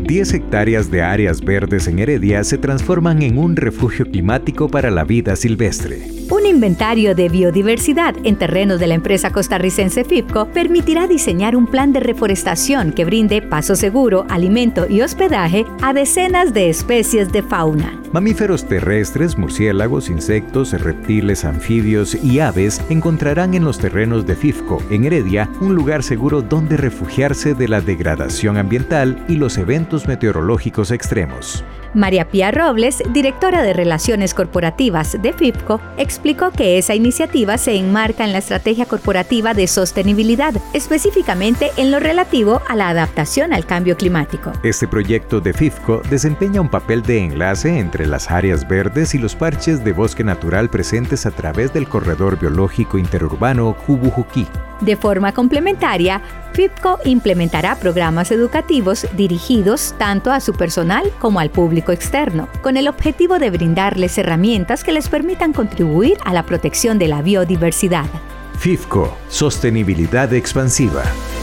10 hectáreas de áreas verdes en Heredia se transforman en un refugio climático para la vida silvestre. Un inventario de biodiversidad en terrenos de la empresa costarricense FIPCO permitirá diseñar un plan de reforestación que brinde paso seguro, alimento y hospedaje a decenas de especies de fauna. Mamíferos terrestres, murciélagos, insectos, reptiles, anfibios y aves encontrarán en los terrenos de FIPCO en Heredia un lugar seguro donde refugiarse de la degradación ambiental y los eventos meteorológicos extremos. María Pía Robles, directora de Relaciones Corporativas de FIPCO, explicó que esa iniciativa se enmarca en la estrategia corporativa de sostenibilidad, específicamente en lo relativo a la adaptación al cambio climático. Este proyecto de FIPCO desempeña un papel de enlace entre las áreas verdes y los parches de bosque natural presentes a través del corredor biológico interurbano Jubujuquí. De forma complementaria, FIPCO implementará programas educativos dirigidos tanto a su personal como al público externo, con el objetivo de brindarles herramientas que les permitan contribuir a la protección de la biodiversidad. FIPCO, sostenibilidad expansiva.